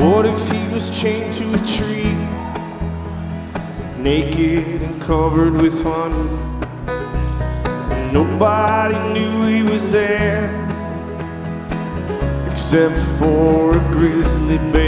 What if he was chained to a tree, naked and covered with honey, and nobody knew he was there except for a grizzly bear?